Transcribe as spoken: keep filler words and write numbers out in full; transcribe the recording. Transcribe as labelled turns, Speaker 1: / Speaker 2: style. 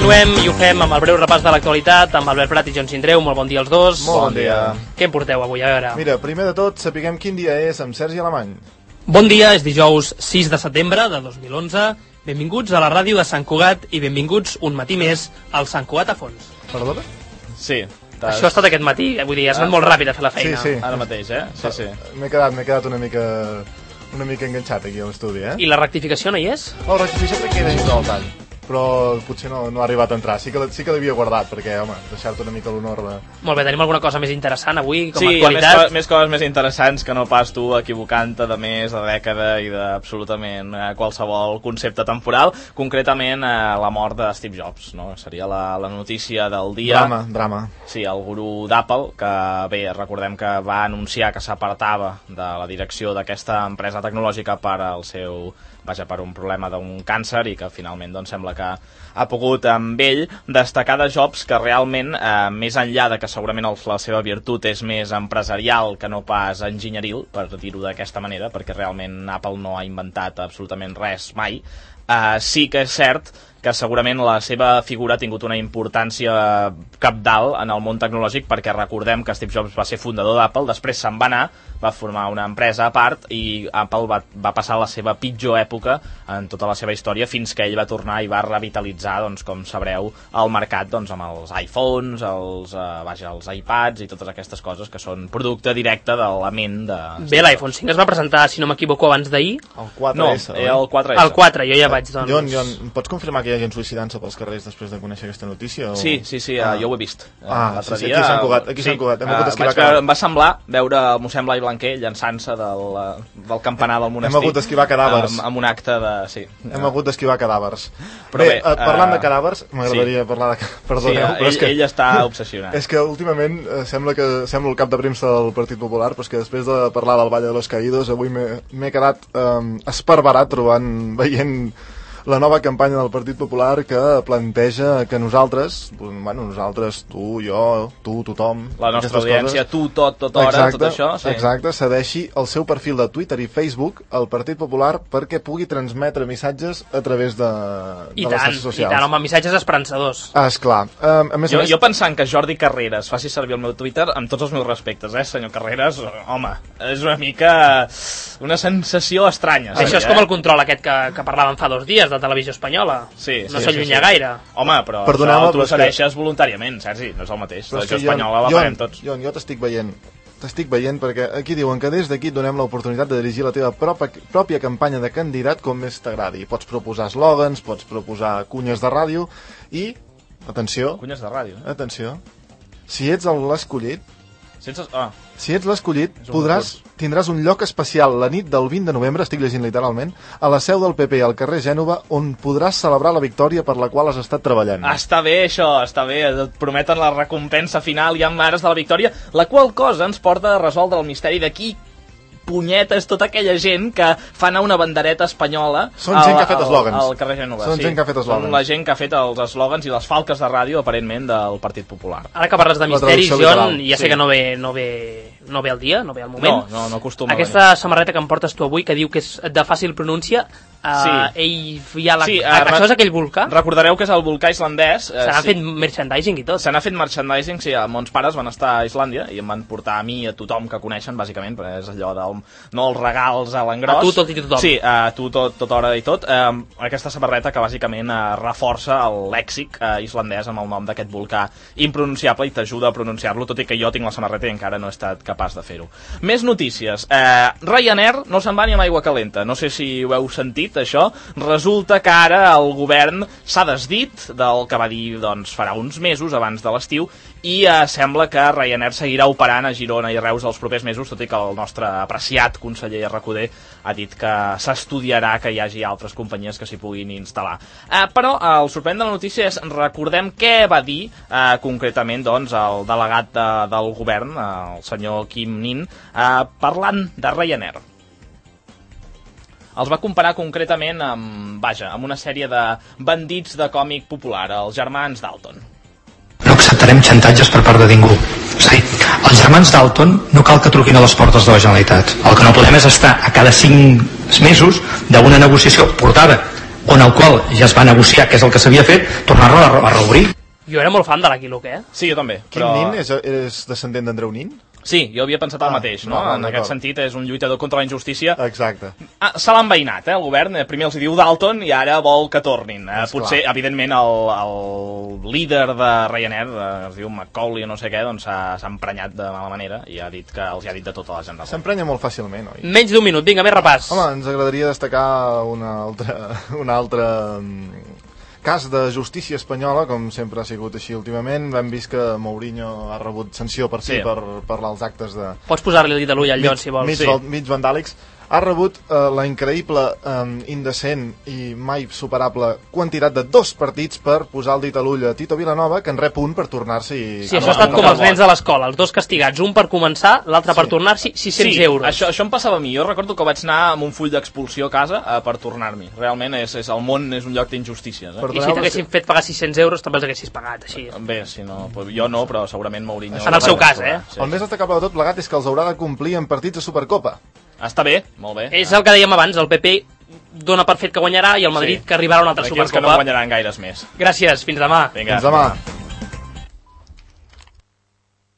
Speaker 1: Continuem i ho fem amb el breu repàs de l'actualitat amb Albert Prat i Jon Sindreu. Molt bon dia als dos.
Speaker 2: Molt bon dia.
Speaker 1: Què em porteu avui? A veure.
Speaker 2: Mira, primer de tot, sapiguem quin dia és amb Sergi Alemany.
Speaker 1: Bon dia, és dijous sis de setembre de dos mil onze. Benvinguts a la ràdio de Sant Cugat i benvinguts un matí més al Sant Cugat a fons.
Speaker 2: Perdona?
Speaker 3: Sí.
Speaker 1: Això ha estat aquest matí, vull dir, has anat molt ràpid a fer la feina.
Speaker 2: Sí, sí.
Speaker 3: Ara mateix, eh? Sí, sí.
Speaker 2: M'he quedat, m'he quedat una mica... una mica enganxat aquí a l'estudi, eh?
Speaker 1: I la rectificació no hi és?
Speaker 2: Oh, la rectificació crec que era dintre del tall, però potser no, no ha arribat a entrar. Sí que, sí que l'havia guardat, perquè, home, deixar-te una mica l'honor de...
Speaker 1: Molt bé, tenim alguna cosa més interessant avui, com
Speaker 3: sí,
Speaker 1: a actualitat?
Speaker 3: Sí, més, més coses més interessants que no pas tu equivocant-te de més, de dècada i d'absolutament eh, qualsevol concepte temporal. Concretament, eh, la mort de Steve Jobs, no? Seria la, la notícia del dia.
Speaker 2: Drama, drama.
Speaker 3: Sí, el gurú d'Apple, que bé, recordem que va anunciar que s'apartava de la direcció d'aquesta empresa tecnològica per al seu... vaja, per un problema d'un càncer i que finalment doncs, sembla que ha pogut amb ell destacar de Jobs que realment, eh, més enllà de que segurament el, la seva virtut és més empresarial que no pas enginyeril, per dir-ho d'aquesta manera, perquè realment Apple no ha inventat absolutament res mai, eh, sí que és cert que segurament la seva figura ha tingut una importància cabdal en el món tecnològic, perquè recordem que Steve Jobs va ser fundador d'Apple, després se'n va anar, va formar una empresa a part i Apple va, va passar la seva pitjor època en tota la seva història fins que ell va tornar i va revitalitzar, doncs, com sabreu, el mercat doncs, amb els iPhones, els, eh, vaja, els iPads i totes aquestes coses que són producte directe de la ment de...
Speaker 1: Bé, l'iPhone cinc es va presentar, si no m'equivoco, abans d'ahir?
Speaker 2: El quatre
Speaker 3: No,
Speaker 2: essa,
Speaker 3: eh, el quatre essa.
Speaker 1: El quatre, jo ja vaig, doncs...
Speaker 2: Jon, Jon, pots confirmar que hi ha gent suïcidant-se pels carrers després de conèixer aquesta notícia? O...
Speaker 3: Sí, sí, sí,
Speaker 2: ah.
Speaker 3: jo ho he vist.
Speaker 2: Ah,
Speaker 3: l'altre
Speaker 2: sí, sí,
Speaker 3: dia,
Speaker 2: aquí a Sant Cugat, aquí a Sant Cugat. Hem hagut d'esquivar
Speaker 3: vaig veure, em va semblar veure el mossèn Blai Blanquer llançant-se del, del campanar del monestir.
Speaker 2: Hem hagut d'esquivar cadàvers.
Speaker 3: Amb, amb un acte de... Sí.
Speaker 2: Hem hagut d'esquivar cadàvers.
Speaker 3: Però
Speaker 2: bé,
Speaker 3: bé,
Speaker 2: eh, parlant
Speaker 3: uh,
Speaker 2: de cadàvers, m'agradaria
Speaker 3: sí.
Speaker 2: parlar de... Perdoneu,
Speaker 3: sí,
Speaker 2: però
Speaker 3: ell,
Speaker 2: és que...
Speaker 3: ell està obsessionat.
Speaker 2: És que últimament eh, sembla que sembla el cap de premsa del Partit Popular, però és que després de parlar del Valle de los Caídos, avui m'he quedat eh, esparverat trobant, veient la nova campanya del Partit Popular que planteja que nosaltres, bueno, nosaltres, tu, jo, tu, tothom...
Speaker 3: La nostra audiència, coses, tu, tot, tot hora,
Speaker 2: exacte,
Speaker 3: tot això... Sí.
Speaker 2: Exacte, cedeixi el seu perfil de Twitter i Facebook al Partit Popular perquè pugui transmetre missatges a través de,
Speaker 1: I
Speaker 2: de
Speaker 1: tant,
Speaker 2: les xarxes socials.
Speaker 1: I tant, home, missatges esperançadors.
Speaker 2: Ah, esclar. Um, a més
Speaker 3: jo,
Speaker 2: a més...
Speaker 3: jo pensant que Jordi Carreras faci servir el meu Twitter, amb tots els meus respectes, eh, senyor Carreras, home, és una mica una sensació estranya.
Speaker 1: Això
Speaker 3: seria,
Speaker 1: és com
Speaker 3: eh?
Speaker 1: el control aquest que, que parlàvem fa dos dies de Televisió Espanyola.
Speaker 3: Sí,
Speaker 1: no
Speaker 3: sí,
Speaker 1: s'allunya
Speaker 3: sí, sí.
Speaker 1: gaire.
Speaker 3: Home, però
Speaker 2: Perdoneu-me,
Speaker 3: això tu ho cedeixes
Speaker 2: que...
Speaker 3: voluntàriament, Sergi, no és el mateix.
Speaker 2: Però
Speaker 3: Televisió
Speaker 2: és
Speaker 3: Espanyola la
Speaker 2: jo,
Speaker 3: paguem tots.
Speaker 2: Jo, jo t'estic veient, t'estic veient perquè aquí diuen que des d'aquí et donem l'oportunitat de dirigir la teva pròpia, pròpia campanya de candidat com més t'agradi. Pots proposar eslògans, pots proposar cunyes de ràdio i, atenció...
Speaker 3: Cunyes de ràdio, eh?
Speaker 2: Atenció, si ets l'escollit,
Speaker 3: Sense... Ah.
Speaker 2: si ets l'escollit, podràs, tindràs un lloc especial la nit del vint de novembre, estic llegint literalment, a la seu del P P al carrer Gènova, on podràs celebrar la victòria per la qual has estat treballant.
Speaker 3: Està bé això, està bé, et prometen la recompensa final i amb ares de la victòria, la qual cosa ens porta a resoldre el misteri d'aquí punyetes, tota aquella gent que fa anar una bandereta espanyola
Speaker 2: Són gent que ha fet eslògans.
Speaker 3: al carrer Gènova.
Speaker 2: Són
Speaker 3: sí.
Speaker 2: gent que ha fet eslògans.
Speaker 3: Són la gent que ha fet els eslògans i les falques de ràdio, aparentment, del Partit Popular.
Speaker 1: Ara que parles de
Speaker 2: La
Speaker 1: misteris,
Speaker 2: traducció
Speaker 1: Jon,
Speaker 2: literal,
Speaker 1: ja sé
Speaker 2: sí.
Speaker 1: que no ve, no ve, no ve el dia, no ve el moment.
Speaker 3: No, no, no acostuma
Speaker 1: Aquesta samarreta que em portes tu avui, que diu que és de fàcil pronúncia, uh,
Speaker 3: Sí.
Speaker 1: ell ja la...
Speaker 3: Sí,
Speaker 1: uh,
Speaker 3: uh,
Speaker 1: això és aquell volcà?
Speaker 3: Recordareu que és el volcà islandès.
Speaker 1: Se n'ha
Speaker 3: sí.
Speaker 1: fet merchandising i tot.
Speaker 3: Se n'ha fet merchandising, sí, mons pares van estar a Islàndia i em van portar a mi i a tothom que coneixen, bàsicament, perquè és allò del... no els regals a l'engròs.
Speaker 1: A tu tot i tothom.
Speaker 3: Sí, a tu tot, tota hora i tot. Um, aquesta samarreta que bàsicament uh, reforça el lèxic uh, islandès amb el nom d'aquest volcà impronunciable i t'ajuda a pronunciar-lo, tot i que jo tinc la samarreta i encara no he estat capaç de fer-ho. Més notícies. Uh, Ryanair no se'n va ni amb aigua calenta. No sé si ho heu sentit, això. Resulta que ara el govern s'ha desdit del que va dir doncs, farà uns mesos abans de l'estiu i eh, sembla que Ryanair seguirà operant a Girona i Reus els propers mesos, tot i que el nostre apreciat conseller Recoder ha dit que s'estudiarà que hi hagi altres companyies que s'hi puguin instal·lar. Eh, però eh, el sorprenent de la notícia és, recordem què va dir eh, concretament doncs, el delegat de, del govern, eh, el senyor Kim Nin, eh, parlant de Ryanair. Els va comparar concretament amb, vaja, amb una sèrie de bandits de còmic popular, els germans Dalton.
Speaker 4: No acceptarem xantatges per part de ningú. És a dir, els germans Dalton no cal que truquin a les portes de la Generalitat. El que no podem és estar a cada cinc mesos d'una negociació portada on el qual ja es va negociar què és el que s'havia fet, tornar-lo a, a reobrir.
Speaker 1: Jo era molt fan de l'Aquí Luque, eh?
Speaker 3: Sí, jo també.
Speaker 2: Quin
Speaker 3: però...
Speaker 2: nin? És, és descendent d'Andreu Nin?
Speaker 3: Sí, jo havia pensat el
Speaker 2: Ah,
Speaker 3: mateix, no?
Speaker 2: no, no,
Speaker 3: en aquest sentit és un lluitador contra la injustícia.
Speaker 2: Exacte.
Speaker 3: Ah, se l'ha enveïnat, eh, el govern. Primer els diu Dalton i ara vol que tornin. Eh, potser,
Speaker 2: clar.
Speaker 3: evidentment, el, el líder de Ryanair, eh, es diu Macaulay o no sé què, doncs s'ha emprenyat de mala manera i ha dit que els ha dit de tota la gent.
Speaker 2: S'emprenya molt fàcilment, oi?
Speaker 1: Menys d'un minut, vinga, més repàs.
Speaker 2: Home, ens agradaria destacar una altra, una altra mm, cas de justícia espanyola, com sempre ha sigut així últimament. Hem vist que Mourinho ha rebut sanció per si
Speaker 3: Sí.
Speaker 2: per parlar als actes de...
Speaker 1: Pots posar-li el dit a l'ull al lloc, si vols.
Speaker 2: mig,
Speaker 1: Sí.
Speaker 2: val- mig vandàlics. Ha rebut eh, la increïble, eh, indecent i mai superable quantitat de dos partits per posar el dit a l'ull a Tito Vilanova, que en rep un per tornar-s'hi...
Speaker 1: Sí, això ha estat com els nens a l'escola, els dos castigats, un per començar, l'altre per tornar-s'hi sis-cents
Speaker 3: Sí,
Speaker 1: euros.
Speaker 3: això, això em passava a mi. Jo recordo que vaig anar amb un full d'expulsió a casa eh, per tornar-m'hi. Realment és, és, el món és un lloc d'injustícies. Eh?
Speaker 2: Per-
Speaker 1: I si t'haguessin fet pagar sis-cents euros, també els haguessis pagat, així.
Speaker 3: Bé, si no, jo no, però segurament Mourinho...
Speaker 1: En el seu cas, eh?
Speaker 3: Sí.
Speaker 2: El més destacable de tot plegat és que els haurà de complir en partits de Supercopa.
Speaker 3: Està bé, molt bé.
Speaker 1: És el que dèiem abans, el P P dona per fet que guanyarà i el Madrid
Speaker 3: Sí.
Speaker 1: que arribarà a una altra
Speaker 3: D'aquí els que
Speaker 1: Supercopa.
Speaker 3: no guanyaran gaires més.
Speaker 1: Gràcies, fins demà.
Speaker 3: Vinga.
Speaker 2: Fins demà.